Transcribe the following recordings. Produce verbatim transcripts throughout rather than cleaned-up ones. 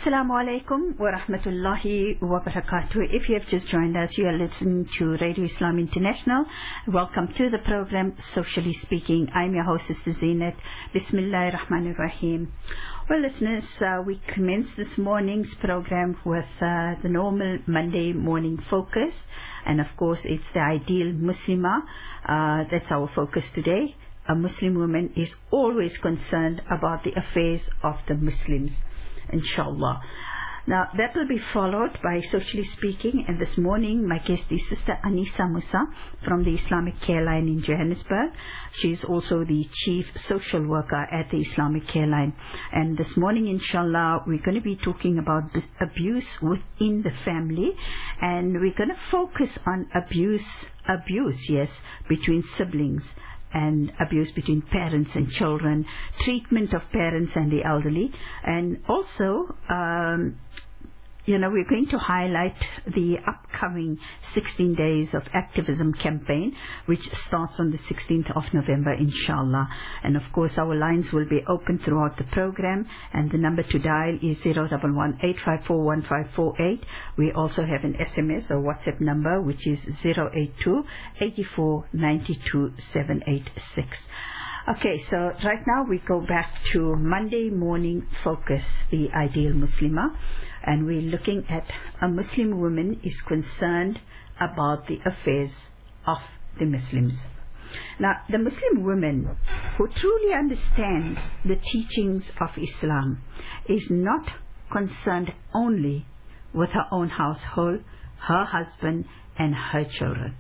Assalamu alaikum wa rahmatullahi wa barakatuh. If you have just joined us, you are listening to Radio Islam International. Welcome to the program Socially Speaking. I'm your host, Sister Zeenat. Bismillahir Rahmanir Rahim. Well, listeners, uh, we commence this morning's program with uh, the normal Monday morning focus. And of course, it's the ideal Muslimah. Uh, that's our focus today. A Muslim woman is always concerned about the affairs of the Muslims, inshallah. Now, that will be followed by Socially Speaking, and this morning my guest is Sister Anisa Musa from the Islamic Care Line in Johannesburg. She is also the Chief Social Worker at the Islamic Care Line. And this morning, inshallah, we're going to be talking about abuse within the family, and we're going to focus on abuse, abuse, yes, between siblings, and abuse between parents and children, treatment of parents and the elderly, and also, um, you know, we're going to highlight the upcoming sixteen days of activism campaign, which starts on the sixteenth of November, inshallah. And of course, our lines will be open throughout the program, and the number to dial is zero one one eight five four one five four eight. We also have an S M S or WhatsApp number, which is zero eight two eight four nine two seven eight six. Okay, so right now we go back to Monday morning focus, the ideal Muslimah, and we're looking at a Muslim woman is concerned about the affairs of the Muslims. Now, the Muslim woman who truly understands the teachings of Islam is not concerned only with her own household, her husband, and her children.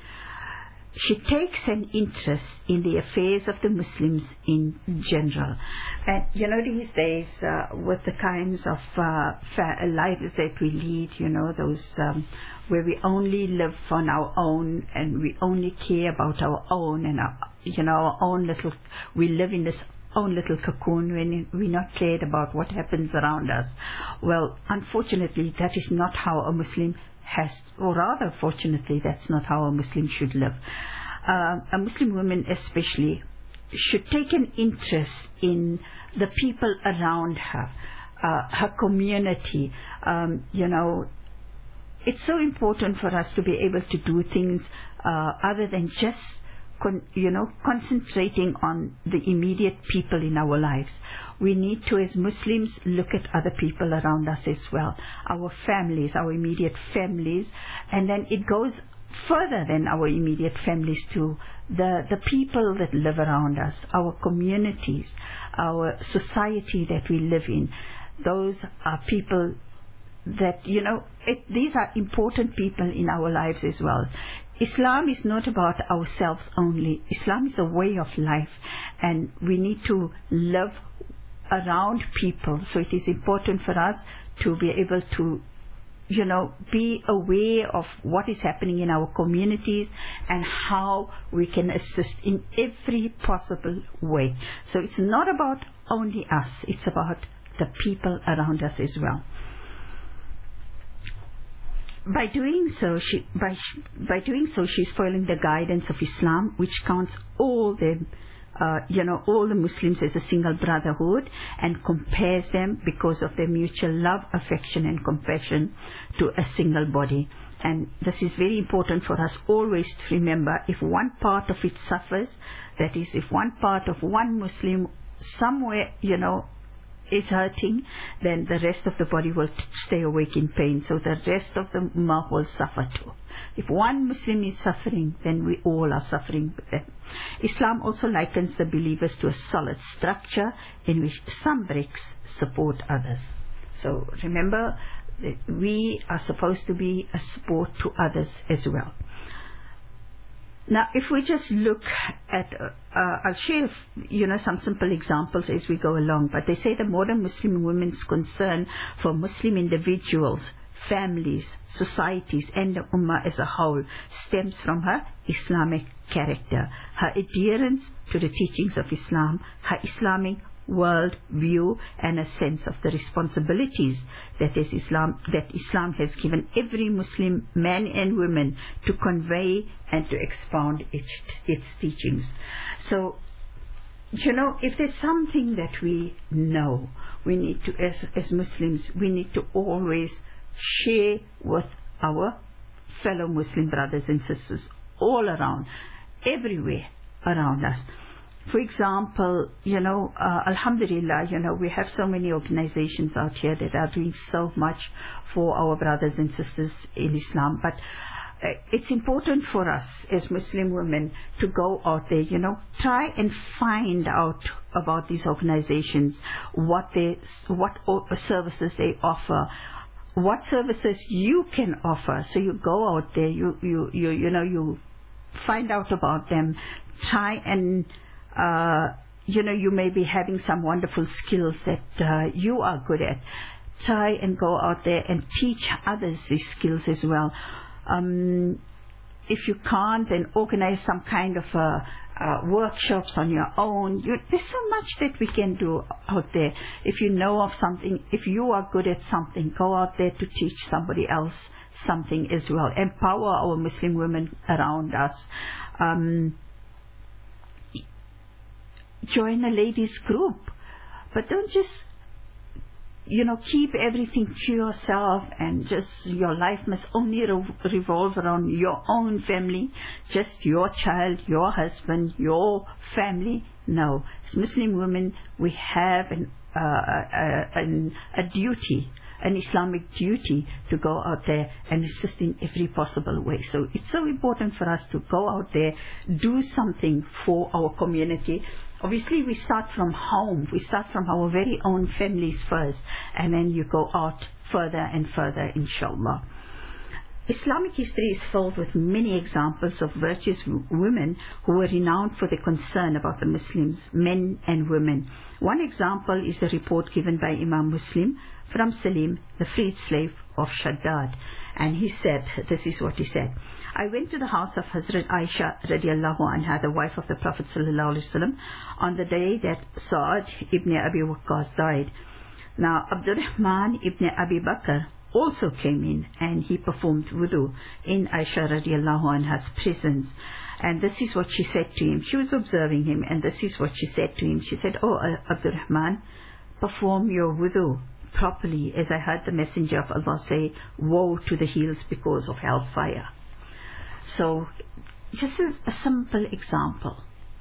She takes an interest in the affairs of the Muslims in general. And you know, these days, uh, with the kinds of uh, fa- lives that we lead, you know, those um, where we only live on our own and we only care about our own and our, you know, our own little, we live in this own little cocoon when we're not cared about what happens around us. Well, unfortunately, that is not how a Muslim has, or rather, fortunately, that's not how a Muslim should live. Uh, a Muslim woman especially should take an interest in the people around her, uh, her community. Um, you know, it's so important for us to be able to do things uh, other than just Con, you know, concentrating on the immediate people in our lives. We need to, as Muslims, look at other people around us as well, our families, our immediate families, and then it goes further than our immediate families to the, the people that live around us, our communities, our society that we live in. Those are people that, you know, it, these are important people in our lives as well. Islam is not about ourselves only. Islam is a way of life, and we need to live around people. So it is important for us to be able to, you know, be aware of what is happening in our communities and how we can assist in every possible way. So it's not about only us, it's about the people around us as well. By doing so, she, by, by doing so, she's following the guidance of Islam, which counts all the, uh, you know, all the Muslims as a single brotherhood, and compares them because of their mutual love, affection, and compassion to a single body. And this is very important for us always to remember. If one part of it suffers, that is, if one part of one Muslim somewhere, you know, is hurting, then the rest of the body will t- stay awake in pain. So the rest of the ummah will suffer too. If one Muslim is suffering, then we all are suffering with them. Islam also likens the believers to a solid structure in which some bricks support others. So remember, that we are supposed to be a support to others as well. Now, if we just look at, uh, uh, I'll share, you know, some simple examples as we go along, but they say the modern Muslim woman's concern for Muslim individuals, families, societies, and the Ummah as a whole stems from her Islamic character, her adherence to the teachings of Islam, her Islamic world view, and a sense of the responsibilities that is Islam that Islam has given every Muslim man and woman to convey and to expound its, its teachings. So you know, if there's something that we know, we need to, as, as Muslims, we need to always share with our fellow Muslim brothers and sisters all around, everywhere around us. For example, you know, uh, Alhamdulillah, you know, we have so many organizations out here that are doing so much for our brothers and sisters in Islam, but uh, it's important for us as Muslim women to go out there, you know, try and find out about these organizations, what they, what services they offer, what services you can offer. So you go out there, you, you, you, you know, you find out about them, try and Uh, you know, you may be having some wonderful skills that uh, you are good at. Try and go out there and teach others these skills as well. Um, if you can't, then organize some kind of uh, uh, workshops on your own. You, there's so much that we can do out there. If you know of something, if you are good at something, go out there to teach somebody else something as well. Empower our Muslim women around us. Um, Join a ladies group, but don't just, you know, keep everything to yourself and just your life must only re- revolve around your own family, just your child, your husband, your family. No, as Muslim women, we have an, uh, a, an, a duty, an Islamic duty to go out there and assist in every possible way. So it's so important for us to go out there, do something for our community. Obviously, we start from home. We start from our very own families first, and then you go out further and further, inshallah. Islamic history is filled with many examples of virtuous women who were renowned for their concern about the Muslims, men and women. One example is a report given by Imam Muslim from Salim, the freed slave of Shaddad. And he said, this is what he said: I went to the house of Hazrat Aisha radiallahu anha, the wife of the Prophet sallallahu alaihi wasallam, on the day that Sa'ad ibn Abi Waqqas died. Now, Abdurrahman ibn Abi Bakr also came in and he performed wudu in Aisha radiallahu anha's presence. And this is what she said to him. She was observing him, and this is what she said to him. She said, "Oh, Abdurrahman, perform your wudu properly, as I heard the Messenger of Allah say, woe to the heels because of hellfire." So, just a, a simple example.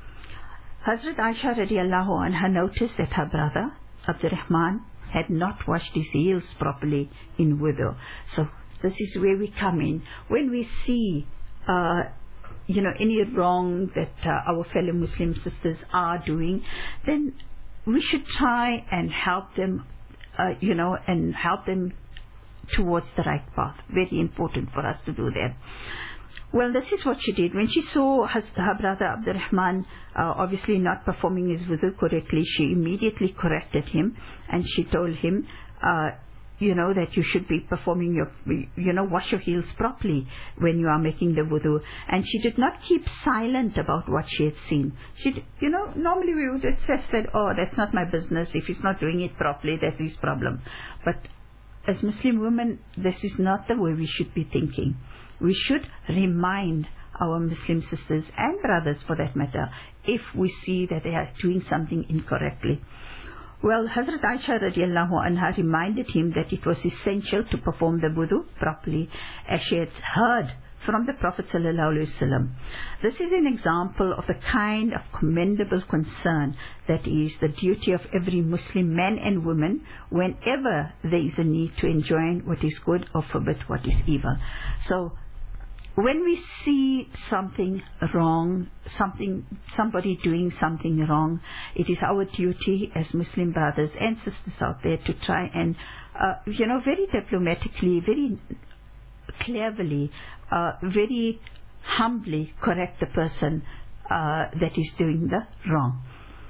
Hazrat Aisha radiallahu anha noticed that her brother, Abdurrahman, had not washed his heels properly in wudu. So, this is where we come in. When we see, uh, you know, any wrong that uh, our fellow Muslim sisters are doing, then we should try and help them, uh, you know, and help them towards the right path. Very important for us to do that. Well, this is what she did. When she saw her, her brother Abdurrahman uh, obviously not performing his wudu correctly, she immediately corrected him, and she told him, uh, you know, that you should be performing your, you know, wash your heels properly when you are making the wudu. And she did not keep silent about what she had seen. She, you know, normally we would have just said, oh, that's not my business. If he's not doing it properly, that's his problem. But as Muslim women, this is not the way we should be thinking. We should remind our Muslim sisters and brothers, for that matter, if we see that they are doing something incorrectly. Well, Hazrat Aisha radiallahu anha reminded him that it was essential to perform the wudu properly, as she had heard from the Prophet sallallahu alaihi wasallam. This is an example of the kind of commendable concern that is the duty of every Muslim man and woman whenever there is a need to enjoin what is good or forbid what is evil. So, when we see something wrong, something, somebody doing something wrong, it is our duty as Muslim brothers and sisters out there to try and, uh, you know, very diplomatically, very cleverly, uh, very humbly correct the person uh, that is doing the wrong.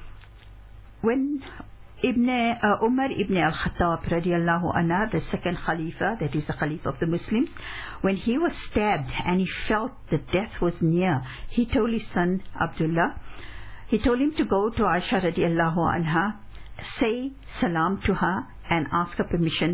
When Ibn uh, Umar ibn al-Khattab radiallahu anhu, the second Khalifa, that is the Khalifa of the Muslims, when he was stabbed and he felt that death was near, he told his son Abdullah, he told him to go to Aisha radiallahu anha, say salam to her and ask her permission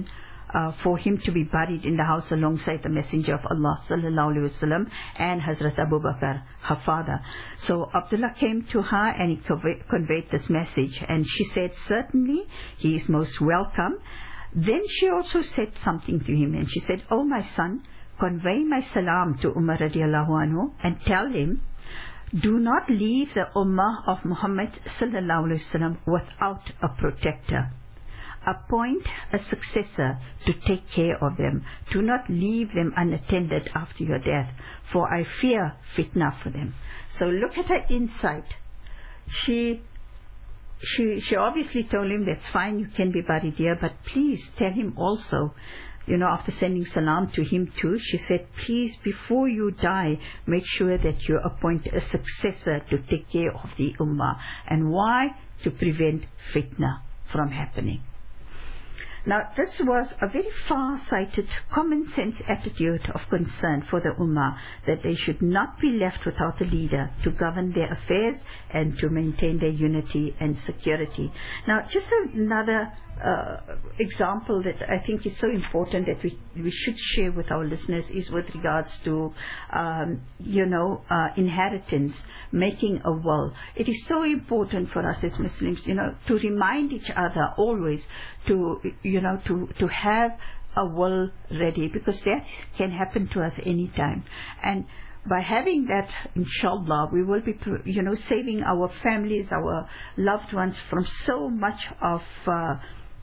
uh, for him to be buried in the house alongside the Messenger of Allah sallallahu alaihi wasallam and Hazrat Abu Bakr, her father. So Abdullah came to her and he convey, conveyed this message, and she said, certainly he is most welcome. Then she also said something to him, and she said, oh my son, convey my salam to Umar radiallahu anhu and tell him, do not leave the ummah of Muhammad sallallahu alaihi wasallam without a protector. Appoint a successor to take care of them. Do not leave them unattended after your death, for I fear fitna for them. So look at her insight. She She, she obviously told him, that's fine, you can be buried here, but please tell him also, you know, after sending salam to him too, she said, please, before you die, make sure that you appoint a successor to take care of the ummah. And why? To prevent fitna from happening. Now, this was a very far-sighted, common-sense attitude of concern for the Ummah, that they should not be left without a leader to govern their affairs and to maintain their unity and security. Now, just another uh, example that I think is so important that we, we should share with our listeners is with regards to, um, you know, uh, inheritance, making a will. It is so important for us as Muslims, you know, to remind each other always to, you know, to, to have a will ready, because that can happen to us anytime. And by having that, inshallah, we will be, you know, saving our families, our loved ones from so much of uh,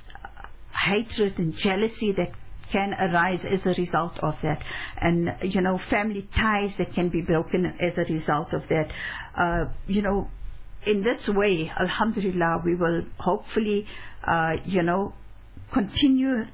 hatred and jealousy that can arise as a result of that, and you know, family ties that can be broken as a result of that. Uh, you know, in this way, alhamdulillah, we will hopefully, uh, you know, continue.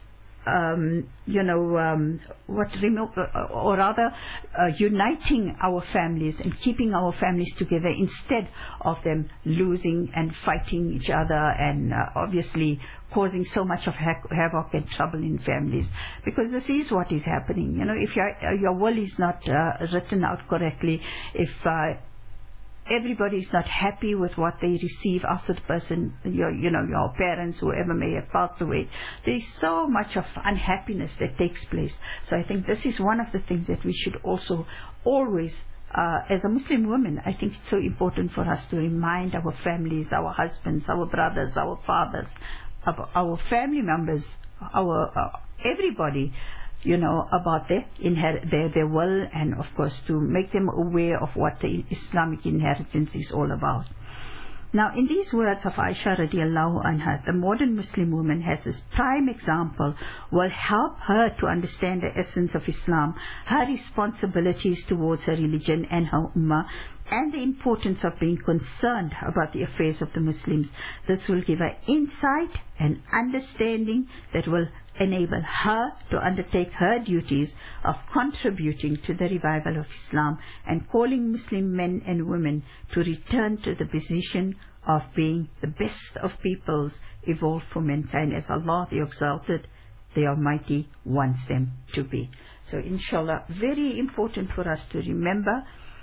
Um, you know, um, what remo- uh, or rather, uh, uniting our families and keeping our families together instead of them losing and fighting each other, and uh, obviously causing so much of ha- havoc and trouble in families. Because this is what is happening. You know, if your your will is not uh, written out correctly, if uh, everybody is not happy with what they receive after the person, your, you know, your parents, whoever may have passed away, there is so much of unhappiness that takes place. So I think this is one of the things that we should also always, uh, as a Muslim woman, I think it's so important for us to remind our families, our husbands, our brothers, our fathers, our, our family members, our uh, everybody, you know, about their, inher- their their will, and of course to make them aware of what the Islamic inheritance is all about. Now, in these words of Aisha radiallahu anha, the modern Muslim woman has this prime example will help her to understand the essence of Islam, her responsibilities towards her religion and her ummah, and the importance of being concerned about the affairs of the Muslims. This will give her insight and understanding that will enable her to undertake her duties of contributing to the revival of Islam and calling Muslim men and women to return to the position of being the best of peoples evolved for mankind, as Allah the Exalted, the Almighty, wants them to be. So inshallah, very important for us to remember,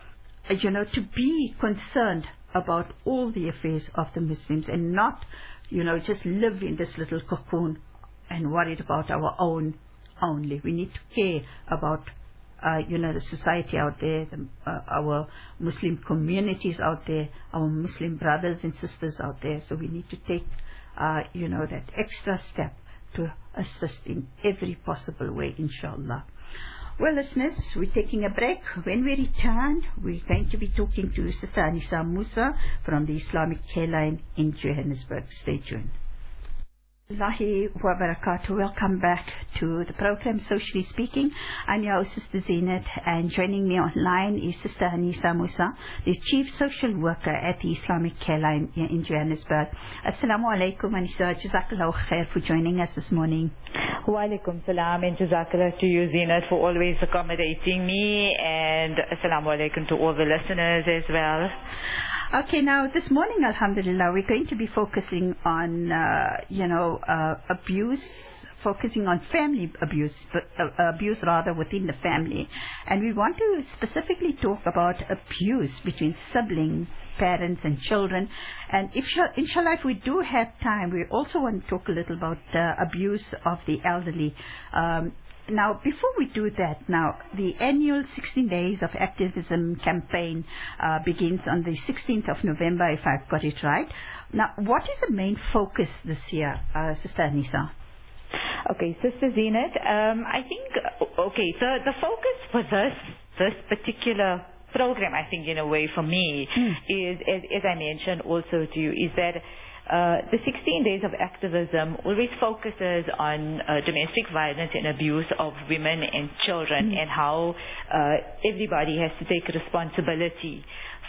you know, to be concerned about all the affairs of the Muslims, and not, you know, just live in this little cocoon and worried about our own only. We need to care about, uh, you know, the society out there, the, uh, our Muslim communities out there, our Muslim brothers and sisters out there. So we need to take, uh, you know, that extra step to assist in every possible way, inshallah. Well, listeners, we're taking a break. When we return, we're going to be talking to Sister Anisa Musa from the Islamic Care Line in Johannesburg. Stay tuned. Allahi wa barakatuh. Welcome back to the program Socially Speaking. I'm your host, Sister Zeenat, and joining me online is Sister Anisa Musa, the Chief Social Worker at the Islamic Care Line in Johannesburg. Assalamu alaikum, Anisa. Jazakallah khair for joining us this morning. Wa alaikum salam, and jazakallah to you, Zeenat, for always accommodating me, and assalamu alaikum to all the listeners as well. Okay, now this morning, alhamdulillah, we're going to be focusing on, uh, you know, uh, abuse focusing on family abuse, uh, abuse rather within the family. And we want to specifically talk about abuse between siblings, parents and children. And if, inshallah, if we do have time, we also want to talk a little about uh, abuse of the elderly. Um, Now, before we do that, now, the annual sixteen Days of Activism campaign uh, begins on the sixteenth of November, if I've got it right. Now, what is the main focus this year, uh, Sister Anisa? Okay, Sister Zeenat, um, I think, okay, the, the focus for this, this particular program, I think, in a way, for me, mm. is, as, as I mentioned also to you, is that Uh, the sixteen Days of Activism always focuses on uh, domestic violence and abuse of women and children, mm. and how uh, everybody has to take responsibility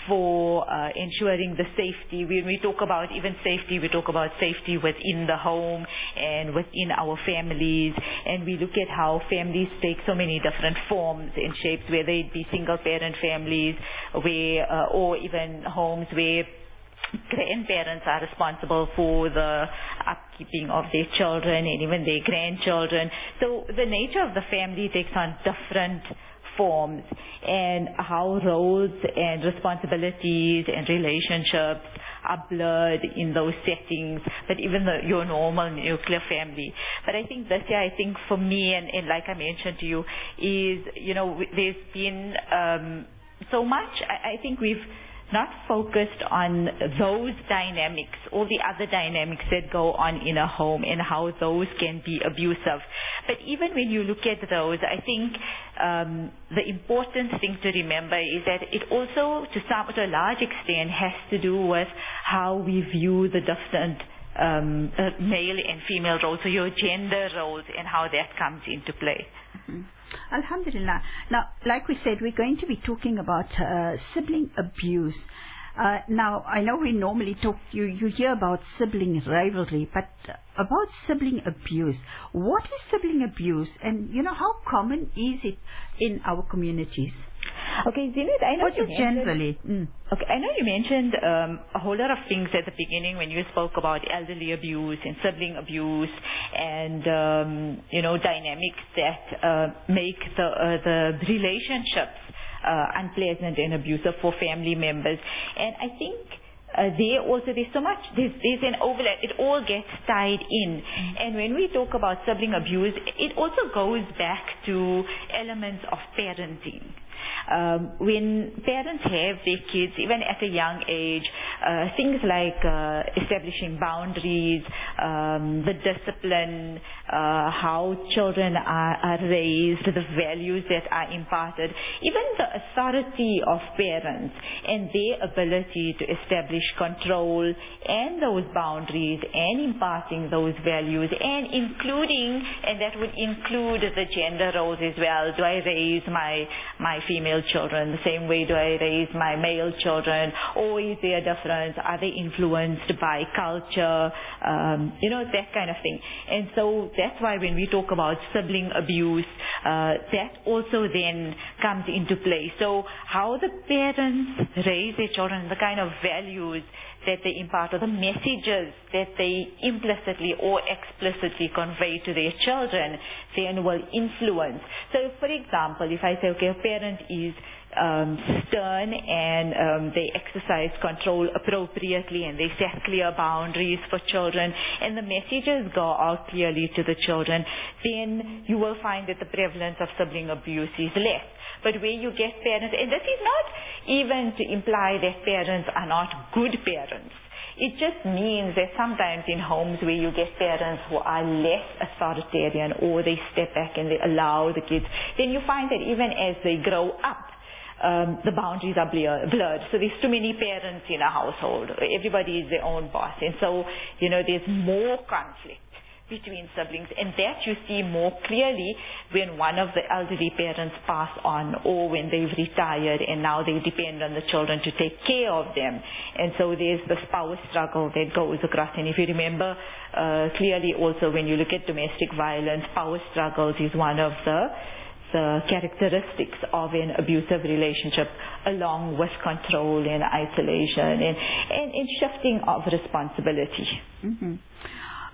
for uh, ensuring the safety. When we talk about even safety, we talk about safety within the home and within our families, and we look at how families take so many different forms and shapes, whether it be single-parent families, where uh, or even homes where grandparents are responsible for the upkeeping of their children and even their grandchildren. So the nature of the family takes on different forms, and how roles and responsibilities and relationships are blurred in those settings, but even the, your normal nuclear family. But I think this year, I think for me, and, and like I mentioned to you, is, you know, there's been um, so much, I, I think we've not focused on those dynamics, all the other dynamics that go on in a home and how those can be abusive. But even when you look at those, I think um, the important thing to remember is that it also, to some, to a large extent, has to do with how we view the different um, uh, male and female roles, so your gender roles, and how that comes into play. Mm-hmm. Alhamdulillah. Now, like we said, we're going to be talking about uh, sibling abuse. Uh, now, I know we normally talk, you, you hear about sibling rivalry, but about sibling abuse. What is sibling abuse, and, you know, how common is it in our communities? Okay, Zeenat, I know what you is generally? Mm. Okay, I know you mentioned um, a whole lot of things at the beginning when you spoke about elderly abuse and sibling abuse, and um, you know, dynamics that uh, make the uh, the relationships uh, unpleasant and abusive for family members. And I think Uh, there also, there's so much, there's, there's an overlap, it all gets tied in. Mm-hmm. And when we talk about sibling abuse, it also goes back to elements of parenting. Um, when parents have their kids, even at a young age, uh, things like uh, establishing boundaries, um, the discipline, uh, how children are, are raised, the values that are imparted, even the authority of parents and their ability to establish control and those boundaries and imparting those values, and including, and that would include the gender roles as well. Do I raise my, my female children the same way do I raise my male children, or is there a difference? Are they influenced by culture? Um, you know, that kind of thing. And so that's why when we talk about sibling abuse, uh, that also then comes into play. So how the parents raise their children, the kind of values that they impart, or the messages that they implicitly or explicitly convey to their children, then will influence. So, for example, if I say, okay, a parent is um, stern and um, they exercise control appropriately and they set clear boundaries for children, and the messages go out clearly to the children, then you will find that the prevalence of sibling abuse is less. But where you get parents, and this is not even to imply that parents are not good parents. It just means that sometimes in homes where you get parents who are less authoritarian, or they step back and they allow the kids, then you find that even as they grow up, um, the boundaries are blurred. So there's too many parents in a household. Everybody is their own boss. And so, you know, there's more conflict between siblings, and that you see more clearly when one of the elderly parents pass on, or when they've retired and now they depend on the children to take care of them. And so there's this power struggle that goes across. And if you remember uh, clearly also, when you look at domestic violence, power struggles is one of the the characteristics of an abusive relationship, along with control and isolation and, and, and shifting of responsibility. Mm-hmm.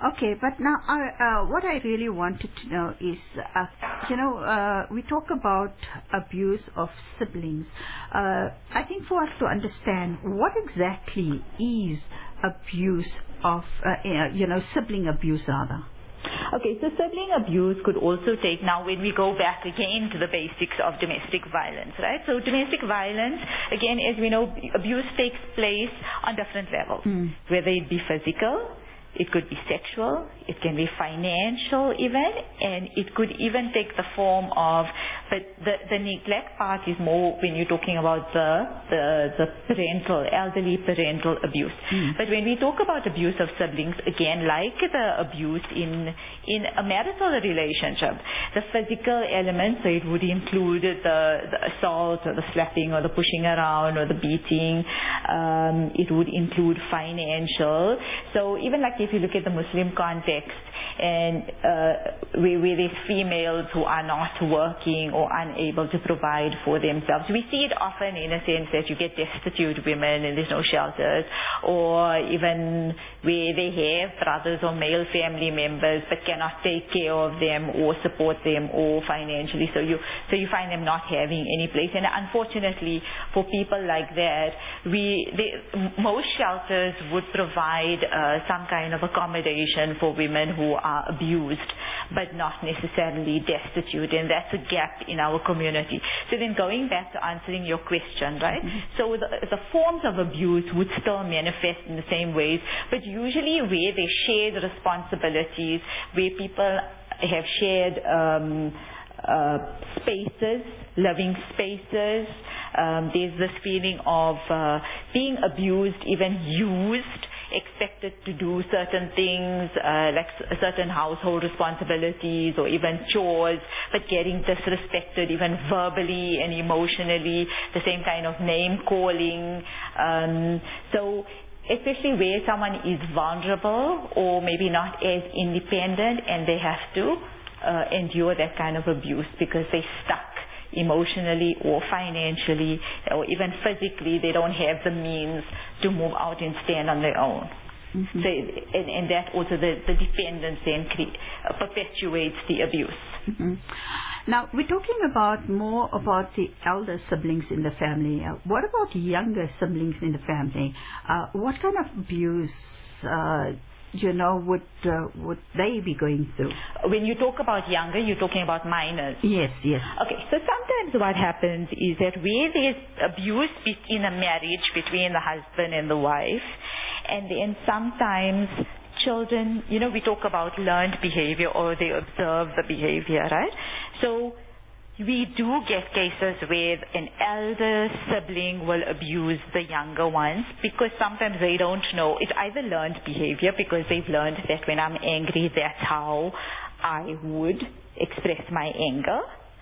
Okay, but now uh, uh, what I really wanted to know is, uh, you know, uh, we talk about abuse of siblings. Uh, I think for us to understand what exactly is abuse of, uh, you know, sibling abuse rather. Okay, so sibling abuse could also take, now when we go back again to the basics of domestic violence, right? So domestic violence, again, as we know, abuse takes place on different levels, mm. whether it be physical, it could be sexual, it can be financial even, and it could even take the form of, but the, the neglect part is more when you're talking about the, the, the parental, elderly parental abuse. Mm. But when we talk about abuse of siblings, again, like the abuse in, in a marital relationship, the physical elements, so it would include the, the assault or the slapping or the pushing around or the beating, um, it would include financial. So even like if you look at the Muslim context, and uh, where, where there's females who are not working or unable to provide for themselves. We see it often in a sense that you get destitute women and there's no shelters, or even where they have brothers or male family members but cannot take care of them or support them or financially. So you so you find them not having any place. And unfortunately for people like that, we they, most shelters would provide uh, some kind of accommodation for women who are abused but not necessarily destitute, and that's a gap in our community. So then going back to answering your question, right? Mm-hmm. So the, the forms of abuse would still manifest in the same ways, but usually where they share the responsibilities, where people have shared um, uh, spaces, living spaces, um, there's this feeling of uh, being abused, even used, expected to do certain things, uh, like s- certain household responsibilities or even chores, but getting disrespected even verbally and emotionally, the same kind of name calling. Um, so especially where someone is vulnerable or maybe not as independent, and they have to uh, endure that kind of abuse because they're stuck emotionally or financially or even physically. They don't have the means to move out and stand on their own. Mm-hmm. So, and, and that also the, the dependence then cre- uh, perpetuates the abuse. Mm-hmm. Now we're talking about more about the elder siblings in the family. Uh, what about younger siblings in the family? Uh, what kind of abuse uh, you know, would uh, would they be going through? When you talk about younger, you're talking about minors. Yes, yes. Okay, so sometimes what happens is that where there's abuse in a marriage between the husband and the wife, and then sometimes children, you know, we talk about learned behavior or they observe the behavior, right? So we do get cases where an elder sibling will abuse the younger ones because sometimes they don't know. It's either learned behavior because they've learned that when I'm angry, that's how I would express my anger,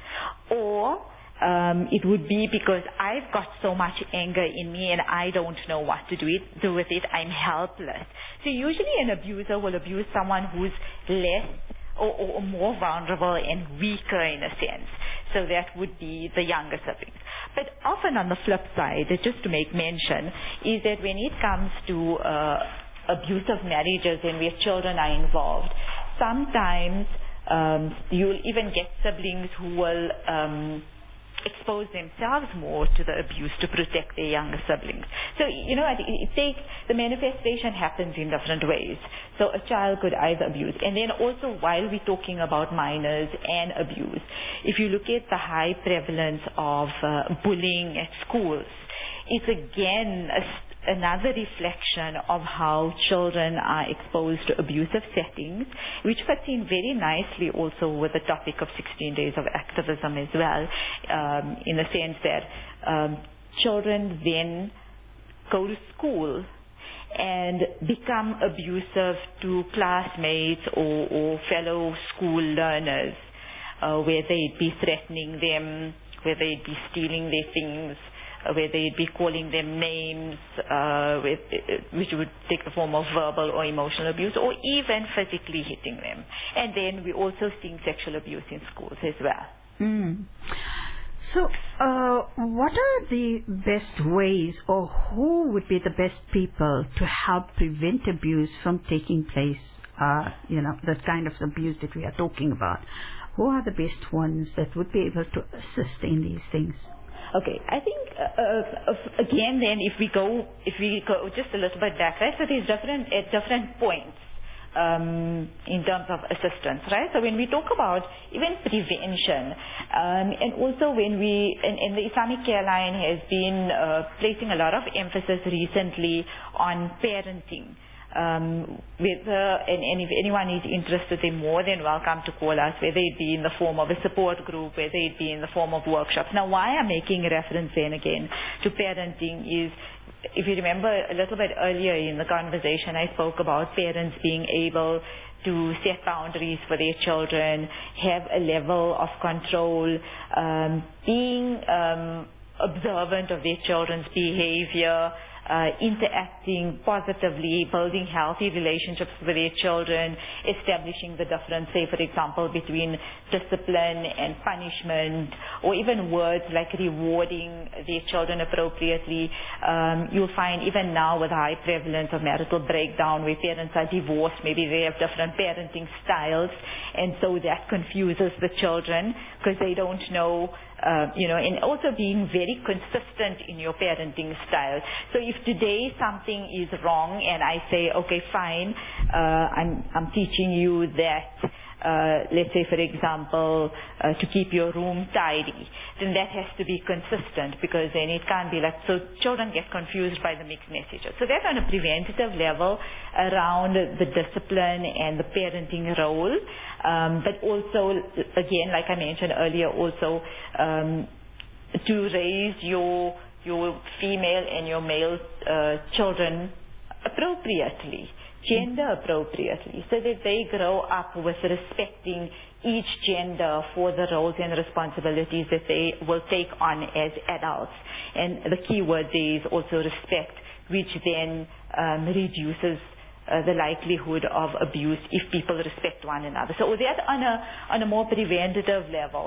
or um, it would be because I've got so much anger in me and I don't know what to do, it, do with it. I'm helpless. So usually an abuser will abuse someone who's less or, or more vulnerable and weaker in a sense. So that would be the younger siblings. But often on the flip side, just to make mention, is that when it comes to uh, abusive marriages and where children are involved, sometimes um, you'll even get siblings who will um, expose themselves more to the abuse to protect their younger siblings. So, you know, it, it takes, the manifestation happens in different ways. So a child could either abuse. And then also while we're talking about minors and abuse, if you look at the high prevalence of uh, bullying at schools, it's again a another reflection of how children are exposed to abusive settings, which fits in very nicely also with the topic of sixteen days of activism as well, um, in the sense that um, children then go to school and become abusive to classmates or, or fellow school learners, uh, where they'd be threatening them, where they'd be stealing their things, Uh, where they'd be calling them names, uh, with, uh, which would take the form of verbal or emotional abuse, or even physically hitting them. And then we're also seeing sexual abuse in schools as well. Mm. So, uh, what are the best ways, or who would be the best people to help prevent abuse from taking place uh, you know, the kind of abuse that we are talking about, who are the best ones that would be able to assist in these things? Okay, I think uh, uh, again, then if we go, if we go just a little bit back, right? So there's different at different points um, in terms of assistance, right? So when we talk about even prevention, um, and also when we, and, and the Islamic Care Line has been uh, placing a lot of emphasis recently on parenting. Um, whether, and, and if anyone is interested, they're more than welcome to call us, whether it be in the form of a support group, whether it be in the form of workshops. Now, why I'm making reference then again to parenting is, if you remember a little bit earlier in the conversation, I spoke about parents being able to set boundaries for their children, have a level of control, um, being um, observant of their children's behavior, Uh, interacting positively, building healthy relationships with their children, establishing the difference, say for example, between discipline and punishment, or even words like rewarding their children appropriately. Um, you'll find even now with high prevalence of marital breakdown where parents are divorced, maybe they have different parenting styles, and so that confuses the children because they don't know. Uh, you know, and also being very consistent in your parenting style. So if today something is wrong and I say, okay, fine, uh, I'm, I'm teaching you that, uh, let's say for example, uh, to keep your room tidy, then that has to be consistent, because then it can't be like, so children get confused by the mixed messages. So that's on a preventative level around the discipline and the parenting role. Um, but also, again, like I mentioned earlier, also um, to raise your your female and your male uh, children appropriately, gender appropriately, so that they grow up with respecting each gender for the roles and responsibilities that they will take on as adults. And the key word there is also respect, which then um, reduces Uh, the likelihood of abuse if people respect one another. So that on a on a more preventative level.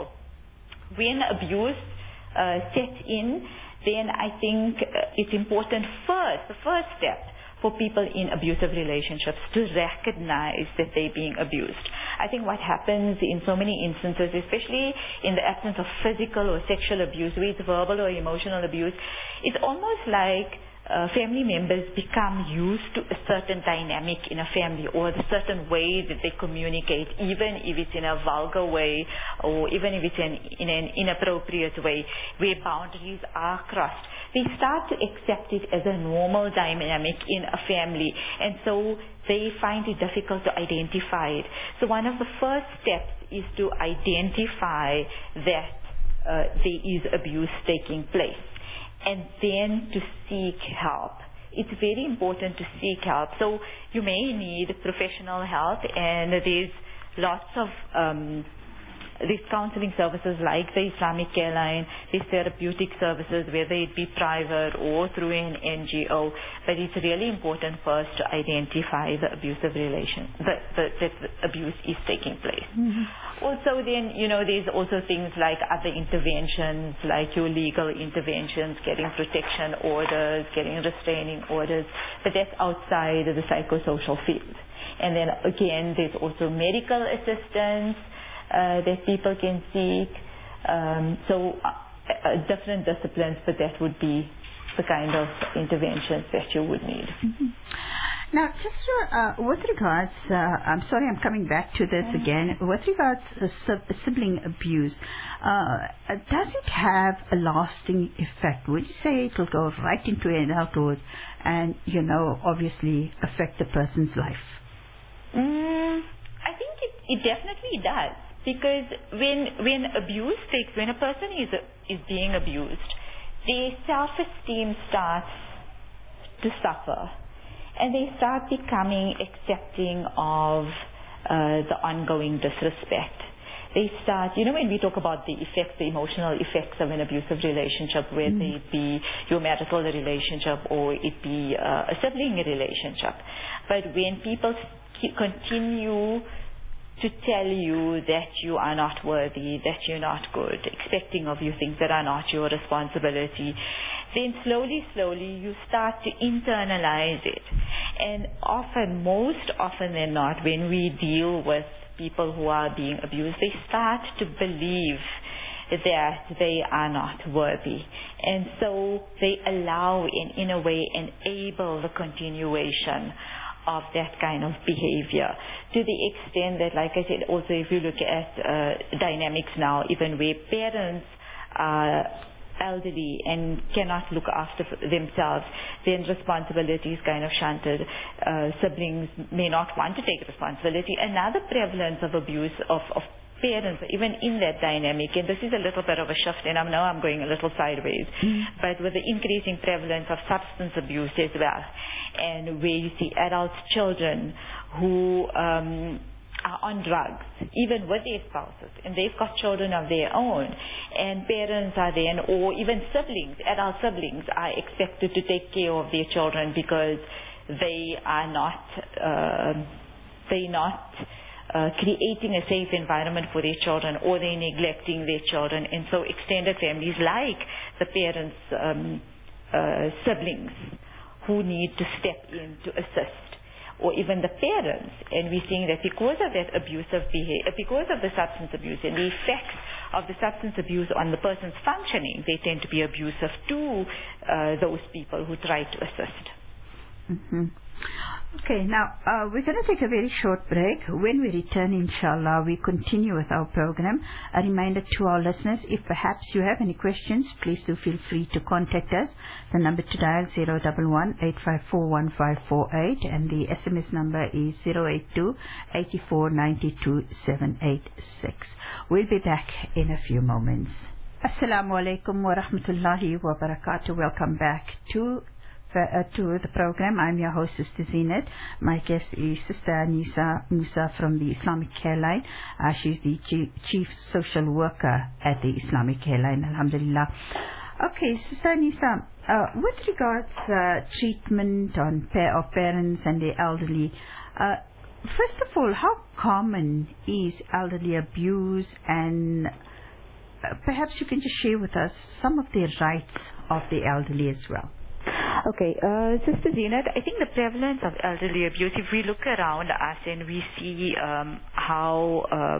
When abuse uh, sets in, then I think uh, it's important first, the first step for people in abusive relationships to recognize that they're being abused. I think what happens in so many instances, especially in the absence of physical or sexual abuse, whether it's verbal or emotional abuse, it's almost like Uh, family members become used to a certain dynamic in a family, or the certain way that they communicate, even if it's in a vulgar way or even if it's in, in an inappropriate way where boundaries are crossed. They start to accept it as a normal dynamic in a family, and so they find it difficult to identify it. So one of the first steps is to identify that uh, there is abuse taking place, and then to seek help. It's very important to seek help. So you may need professional help, and there's lots of um, these counseling services like the Islamic Care Line, these therapeutic services, whether it be private or through an N G O. But it's really important first to identify the abusive relation, that the, the, the abuse is taking place. Mm-hmm. Also then, you know, there's also things like other interventions, like your legal interventions, getting protection orders, getting restraining orders, but that's outside of the psychosocial field. And then again, there's also medical assistance uh, that people can seek. Um, so uh, uh, different disciplines, but that would be the kind of interventions that you would need. Mm-hmm. Now, just uh, with regards, uh, I'm sorry I'm coming back to this mm-hmm. again, with regards to uh, sibling abuse, uh, does it have a lasting effect? Would you say it will go right into adulthood and, you know, obviously affect the person's life? Mm, I think it, it definitely does, because when when abuse takes, when a person is is being abused, their self-esteem starts to suffer. And they start becoming accepting of uh, the ongoing disrespect. They start, you know, when we talk about the effects, the emotional effects of an abusive relationship, whether mm. it be your marital relationship or it be uh, a sibling relationship. But when people continue to tell you that you are not worthy, that you're not good, expecting of you things that are not your responsibility, then slowly, slowly you start to internalize it. And often, most often than not, when we deal with people who are being abused, they start to believe that they are not worthy. And so they allow and in a way enable the continuation of that kind of behavior, to the extent that, like I said, also if you look at uh, dynamics now, even where parents are elderly and cannot look after themselves, then responsibility is kind of shunted. Uh, siblings may not want to take responsibility. Another prevalence of abuse of, of parents, even in that dynamic, and this is a little bit of a shift, and I know I'm going a little sideways, mm. but with the increasing prevalence of substance abuse as well, and where you see adult children who um, are on drugs, even with their spouses, and they've got children of their own, and parents are then, or even siblings, adult siblings, are expected to take care of their children because they are not, uh, they not Uh, creating a safe environment for their children, or they're neglecting their children. And so extended families like the parents' um, uh, siblings who need to step in to assist, or even the parents. And we're seeing that because of that abusive behavior, because of the substance abuse and the effects of the substance abuse on the person's functioning, they tend to be abusive to uh, those people who try to assist. Mm-hmm. Okay, now uh, we're going to take a very short break. When we return, inshallah, we continue with our program. A reminder to our listeners, if perhaps you have any questions, please do feel free to contact us. The number to dial is zero one one, eight five four, one five four eight, and the S M S number is zero eight two, eight four nine two, seven eight six. We'll be back in a few moments. Assalamu alaikum wa rahmatullahi wa barakatuh. Welcome back to Uh, to the program. I'm your host, Sister Zeenat. My guest is Sister Anisa Musa from the Islamic Care Line. Uh, she's the Chief, Chief Social Worker at the Islamic Care Line, alhamdulillah. Okay, Sister Anisa, uh, with regards uh, treatment on pa- of parents and the elderly, uh, first of all, how common is elderly abuse, and uh, perhaps you can just share with us some of the rights of the elderly as well. Okay, uh, Sister Zeenat, I think the prevalence of elderly abuse, if we look around us and we see um, how uh,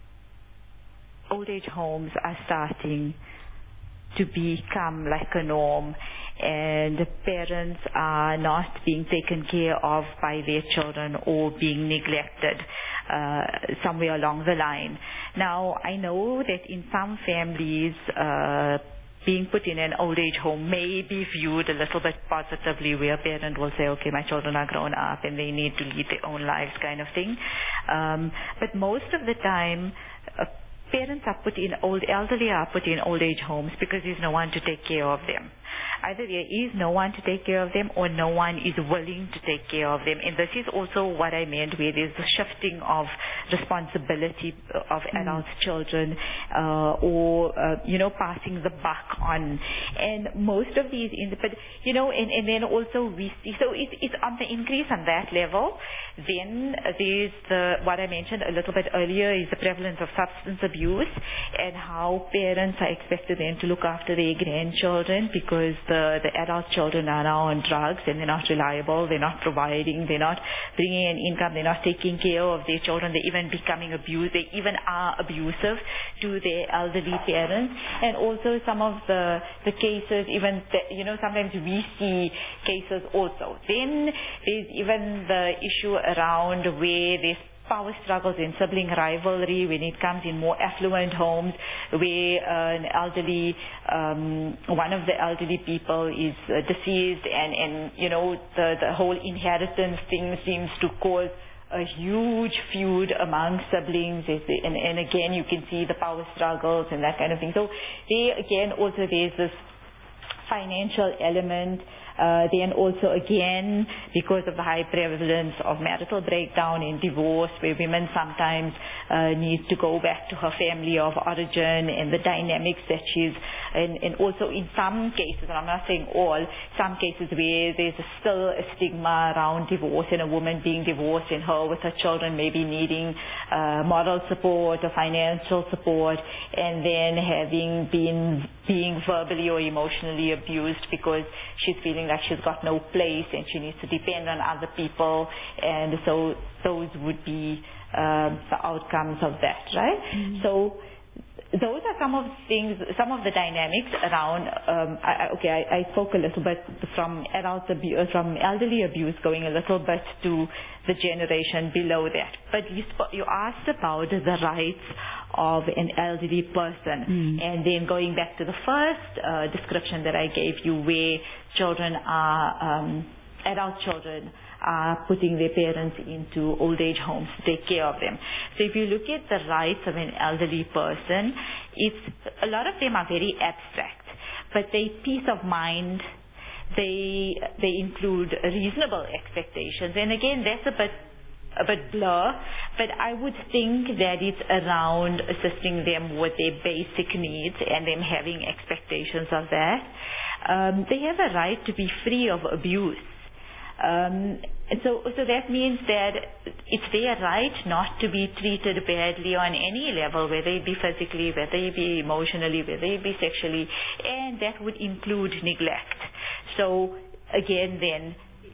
old age homes are starting to become like a norm, and the parents are not being taken care of by their children or being neglected uh, somewhere along the line. Now, I know that in some families, uh, being put in an old age home may be viewed a little bit positively, where a parent will say, okay, my children are grown up and they need to lead their own lives, kind of thing. Um, but most of the time, uh, parents are put in old, elderly are put in old age homes because there's no one to take care of them. Either there is no one to take care of them, or no one is willing to take care of them. And this is also what I meant, where there's the shifting of responsibility of mm. adult children, uh, or, uh, you know, passing the buck on. And most of these, in the, but, you know, and, and then also we see, so it, it's on the increase on that level. Then there's the, what I mentioned a little bit earlier, is the prevalence of substance abuse, and how parents are expected then to look after their grandchildren because the, the adult children are now on drugs and they're not reliable, they're not providing, they're not bringing in income, they're not taking care of their children, they're even becoming abused, they even are abusive to their elderly parents. And also some of the, the cases, even, the, you know, sometimes we see cases also. Then there's even the issue around where there's power struggles and sibling rivalry when it comes in more affluent homes, where uh, an elderly, um, one of the elderly people is uh, deceased, and, and you know, the, the whole inheritance thing seems to cause a huge feud among siblings, and, and again you can see the power struggles and that kind of thing. So there again also there's this financial element Uh, then also again, because of the high prevalence of marital breakdown and divorce, where women sometimes uh, need to go back to her family of origin and the dynamics that she's, and, and also in some cases, and I'm not saying all, some cases where there's a, still a stigma around divorce and a woman being divorced and her with her children maybe needing uh, moral support or financial support, and then having been being verbally or emotionally abused because she's feeling like she's got no place and she needs to depend on other people, and so those would be uh, the outcomes of that, right? Mm-hmm. So those are some of the things, some of the dynamics around. Um, I, okay, I, I spoke a little bit from adult abuse, from elderly abuse, going a little bit to the generation below that. But you sp- you asked about the rights of an elderly person, mm. and then going back to the first uh, description that I gave you, where children are um, adult children are putting their parents into old age homes to take care of them. So if you look at the rights of an elderly person, it's a lot of them are very abstract, but they peace of mind, they they include reasonable expectations, and again that's a bit a bit blur, but I would think that it's around assisting them with their basic needs and them having expectations of that. Um, they have a right to be free of abuse. Um, and so, so that means that it's their right not to be treated badly on any level, whether it be physically, whether it be emotionally, whether it be sexually, and that would include neglect. So again then,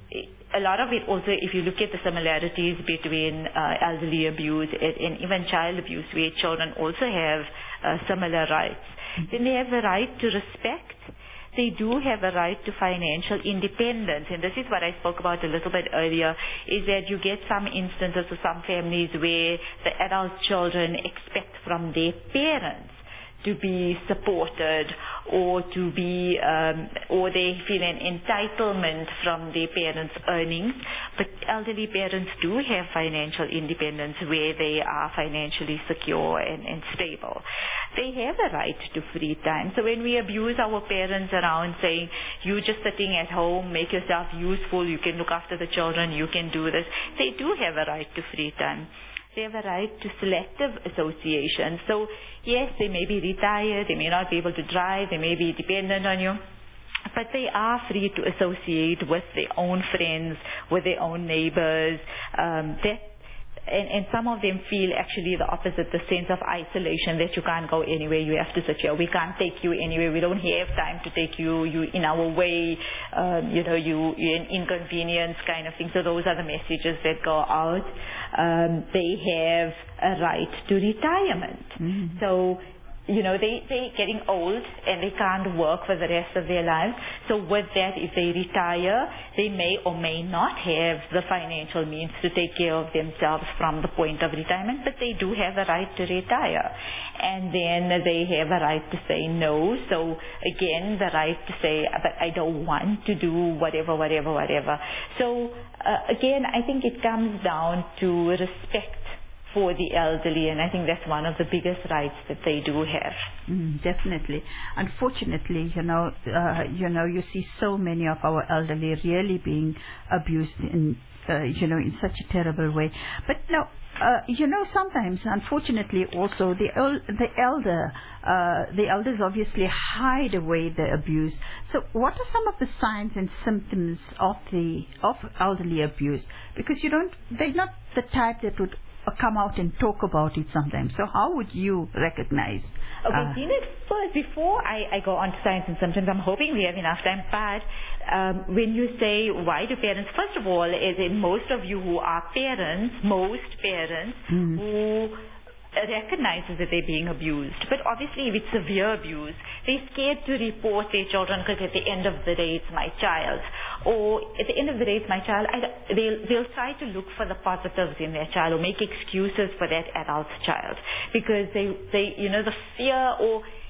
a lot of it also, if you look at the similarities between uh, elderly abuse and, and even child abuse, where children also have uh, similar rights, mm-hmm. then they have a right to respect. They do have a right to financial independence, and this is what I spoke about a little bit earlier, is that you get some instances of some families where the adult children expect from their parents to be supported, or to be, um, or they feel an entitlement from their parents' earnings. But elderly parents do have financial independence where they are financially secure and, and stable. They have a right to free time. So when we abuse our parents around saying, you just sitting at home, make yourself useful, you can look after the children, you can do this, they do have a right to free time. They have a right to selective association. So yes, they may be retired, they may not be able to drive, they may be dependent on you, but they are free to associate with their own friends, with their own neighbors. Um, that, and, and some of them feel actually the opposite, the sense of isolation, that you can't go anywhere, you have to sit here, we can't take you anywhere, we don't have time to take you, you in our way, um, you know, you, you're an inconvenience kind of thing. So those are the messages that go out. Um, they have a right to retirement. Mm-hmm. So, you know, they, they're getting old and they can't work for the rest of their lives. So with that, if they retire, they may or may not have the financial means to take care of themselves from the point of retirement, but they do have a right to retire. And then they have a right to say no. So again, the right to say, but I don't want to do whatever, whatever, whatever. So uh, again, I think it comes down to respect for the elderly, and I think that's one of the biggest rights that they do have. Mm, definitely. Unfortunately, you know, uh, you know, you see so many of our elderly really being abused in, uh, you know, in such a terrible way. But now, uh, you know, sometimes, unfortunately, also the el- the elder, uh, the elders obviously hide away the abuse. So, what are some of the signs and symptoms of the of elderly abuse? Because you don't, they're not the type that would come out and talk about it sometimes. So how would you recognize? Okay, uh, Dina, first, before I, I go on to signs and symptoms, I'm hoping we have enough time, but um, when you say, why do parents, first of all, as in most of you who are parents, most parents mm-hmm. who recognizes that they're being abused. But obviously, if it's severe abuse, they're scared to report their children because at the end of the day, it's my child. Or at the end of the day, it's my child. I, they'll, they'll try to look for the positives in their child or make excuses for that adult child because they, they, you know, the fear, or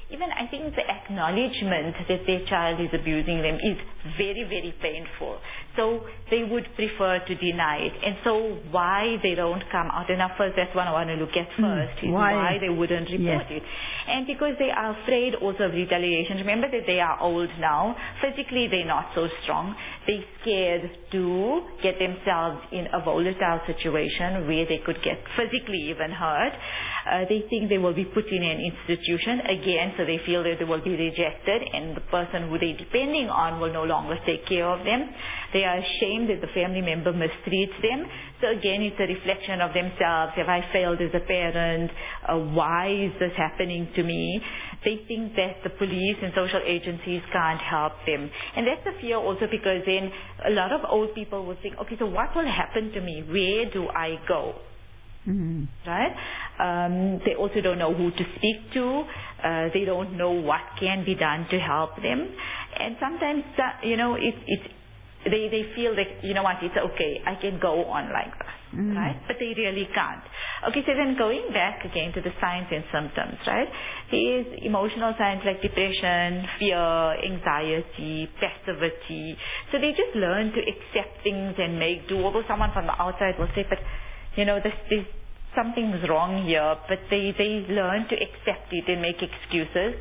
even I think the acknowledgement that their child is abusing them is very, very painful. So they would prefer to deny it. And so why they don't come out, and at first that's what I want to look at first, mm, is why? why they wouldn't report yes. it. And because they are afraid also of retaliation. Remember that they are old now. Physically they're not so strong. They're scared to get themselves in a volatile situation where they could get physically even hurt. Uh, they think they will be put in an institution again, so they feel that they will be rejected, and the person who they're depending on will no longer take care of them. They are ashamed that the family member mistreats them. So again, it's a reflection of themselves. Have I failed as a parent? Uh, why is this happening to me? They think that the police and social agencies can't help them. And that's a fear also, because then a lot of old people will think, okay, so what will happen to me? Where do I go? Mm-hmm. Right? Um, they also don't know who to speak to. Uh, they don't know what can be done to help them. And sometimes, uh, you know, it, it's They they feel that, you know what, it's okay, I can go on like this, mm. right? But they really can't. Okay, so then going back again to the signs and symptoms, right? There is emotional signs like depression, fear, anxiety, passivity. So they just learn to accept things and make do. Although someone from the outside will say, but, you know, this, this something's wrong here. But they, they learn to accept it and make excuses.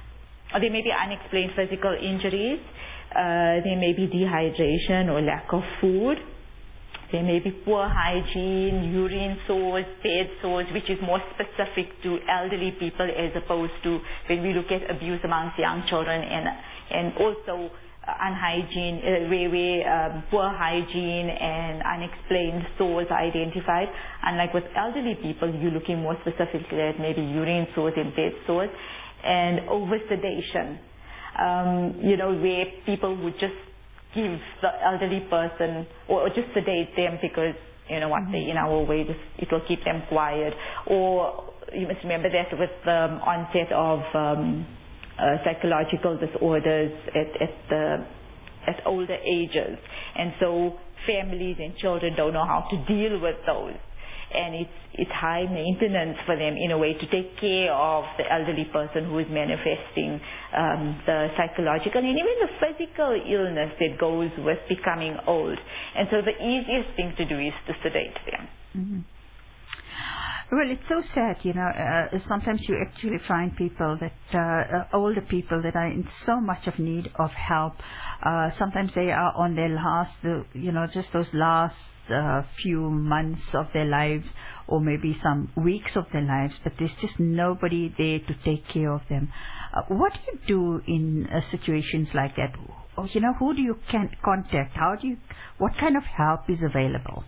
Or there may be unexplained physical injuries. Uh, there may be dehydration or lack of food. There may be poor hygiene, urine sores, bed sores, which is more specific to elderly people as opposed to when we look at abuse amongst young children, and and also uh, unhygiene, uh, where, where um, poor hygiene and unexplained sores are identified. Unlike with elderly people, you're looking more specifically at maybe urine sores and bed sores, and over-sedation. Um, you know, where people would just give the elderly person or, or just sedate them because, you know what, mm-hmm. they in our way, just, it will keep them quiet. Or you must remember that with the um, onset of um, uh, psychological disorders at, at the at older ages, and so families and children don't know how to deal with those. And it's it's high maintenance for them in a way to take care of the elderly person who is manifesting um, the psychological and even the physical illness that goes with becoming old. And so the easiest thing to do is to sedate them. Mm-hmm. Well, it's so sad, you know, uh, sometimes you actually find people that, uh, uh, older people that are in so much of need of help. Uh, sometimes they are on their last, uh, you know, just those last uh, few months of their lives, or maybe some weeks of their lives, but there's just nobody there to take care of them. Uh, what do you do in uh, situations like that? Or, you know, who do you can contact? How do you, what kind of help is available?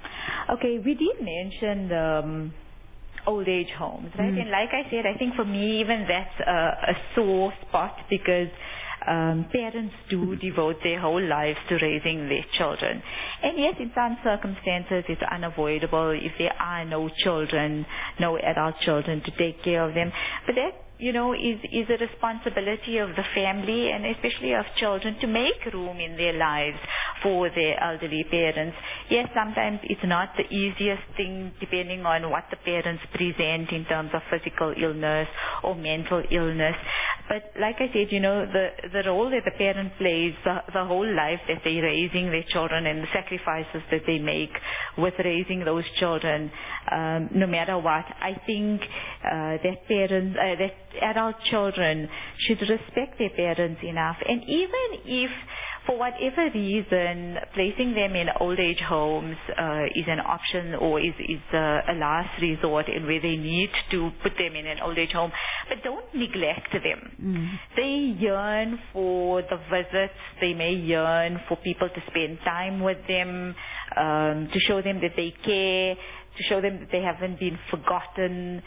Okay, we did mention the um, old age homes, right? Mm. And like I said, I think for me even that's a, a sore spot, because um, parents do devote their whole lives to raising their children. And yes, in some circumstances it's unavoidable if there are no children, no adult children to take care of them. But that, you know, is, is a responsibility of the family, and especially of children, to make room in their lives for their elderly parents. Yes, sometimes it's not the easiest thing depending on what the parents present in terms of physical illness or mental illness. But like I said, you know, the, the role that the parent plays, the, the whole life that they're raising their children and the sacrifices that they make with raising those children, um, no matter what, I think uh, that parents, uh, that adult children should respect their parents enough. And even if for whatever reason placing them in old age homes uh, is an option, or is, is a, a last resort, and where they need to put them in an old age home, but don't neglect them. Mm. They yearn for the visits, they may yearn for people to spend time with them, um, to show them that they care, to show them that they haven't been forgotten,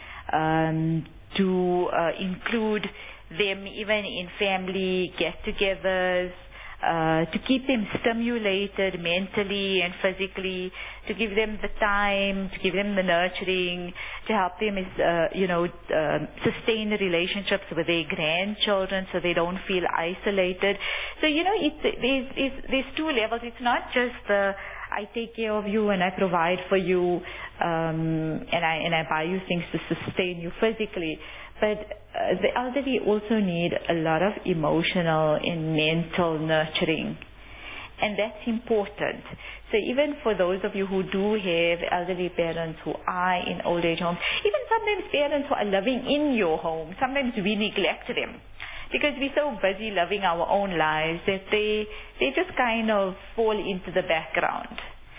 um, to uh, include them even in family get-togethers, uh, to keep them stimulated mentally and physically, to give them the time, to give them the nurturing, to help them, is, uh, you know, uh, sustain the relationships with their grandchildren so they don't feel isolated. So, you know, it's, there's, there's, there's two levels. It's not just the I take care of you and I provide for you, um, and I and I buy you things to sustain you physically. But uh, the elderly also need a lot of emotional and mental nurturing, and that's important. So even for those of you who do have elderly parents who are in old age homes, even sometimes parents who are living in your home, sometimes we neglect them because we're so busy living our own lives that they they just kind of fall into the background.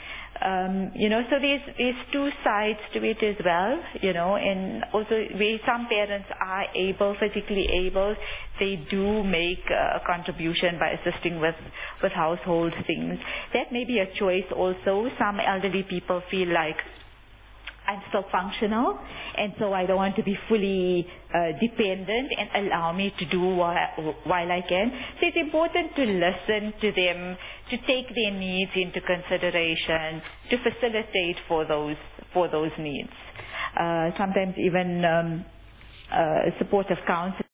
Um, you know, so there's there's two sides to it as well, you know, and also where some parents are able, physically able, they do make a contribution by assisting with, with household things. That may be a choice also. Some elderly people feel like, I'm still functional, and so I don't want to be fully uh, dependent, and allow me to do while, while I can. So it's important to listen to them, to take their needs into consideration, to facilitate for those for those needs. Uh, sometimes even um, uh, supportive counseling.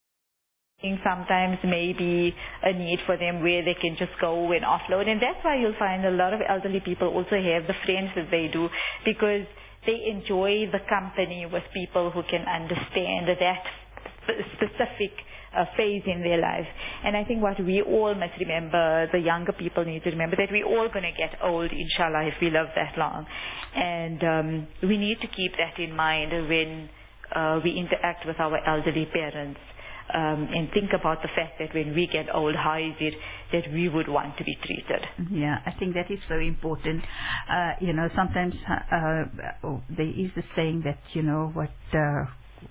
Sometimes maybe a need for them where they can just go and offload, and that's why you'll find a lot of elderly people also have the friends that they do, because they enjoy the company with people who can understand that specific uh, phase in their life. And I think what we all must remember, the younger people need to remember, that we're all going to get old, inshallah, if we live that long. And um, we need to keep that in mind when uh, we interact with our elderly parents. Um, and think about the fact that when we get old, how is it that we would want to be treated? Yeah, I think that is very important. Uh, you know, sometimes uh, oh, there is a saying that, you know, what uh,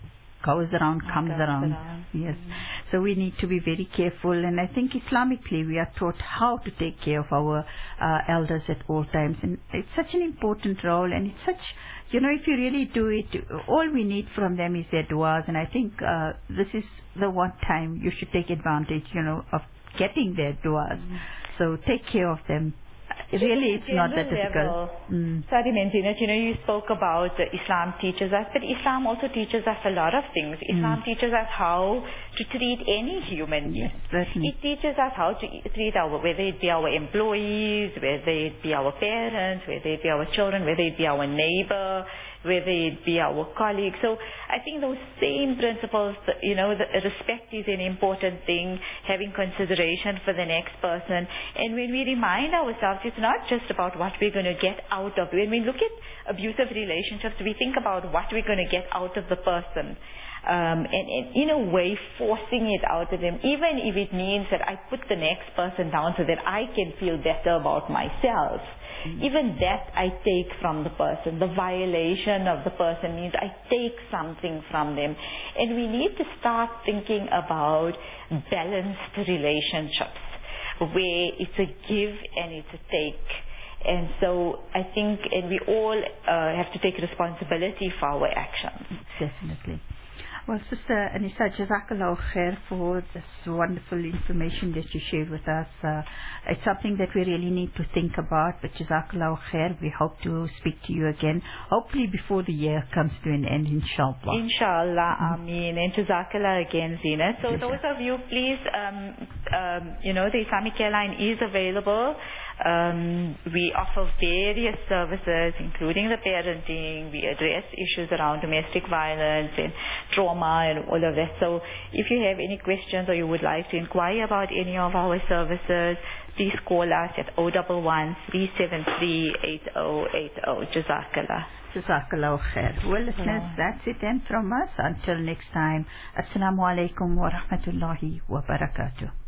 goes around comes goes around. around. Yes. Mm-hmm. So we need to be very careful, and I think Islamically we are taught how to take care of our uh, elders at all times, and it's such an important role, and it's such, you know, if you really do it, all we need from them is their du'as, and I think uh, this is the one time you should take advantage, you know, of getting their du'as. Mm-hmm. So take care of them. Really, it's not that difficult. Mm. Sorry, Menzinet, you know, you spoke about uh, Islam teaches us, but Islam also teaches us a lot of things. Islam mm. teaches us how to treat any human being. Yes, certainly. It teaches us how to treat our, whether it be our employees, whether it be our parents, whether it be our children, whether it be our neighbor, whether it be our colleagues. So I think those same principles, you know, the respect is an important thing, having consideration for the next person. And when we remind ourselves, it's not just about what we're going to get out of. When we look at abusive relationships, we think about what we're going to get out of the person. Um, and, and in a way forcing it out of them, even if it means that I put the next person down so that I can feel better about myself. Mm-hmm. Even that I take from the person. The violation of the person means I take something from them. And we need to start thinking about balanced relationships where it's a give and it's a take. And so I think, and we all uh, have to take responsibility for our actions. Definitely. Well, Sister Anisa, Jazakallah khair for this wonderful information that you shared with us. Uh, it's something that we really need to think about, but Jazakallah khair. We hope to speak to you again, hopefully before the year comes to an end, inshallah. Inshallah, mm-hmm. Ameen. And Jazakallah again, Zina. So those of you, please, um, um, you know, the Islamic Care Line is available. Um, we offer various services, including the parenting. We address issues around domestic violence and trauma and all of that. So if you have any questions or you would like to inquire about any of our services, please call us at zero one one, three seven three, eight zero eight zero. Jazakallah. Jazakallah khair. Well, listeners, that's it then from us. Until next time, Assalamu alaikum wa rahmatullahi wa barakatuh.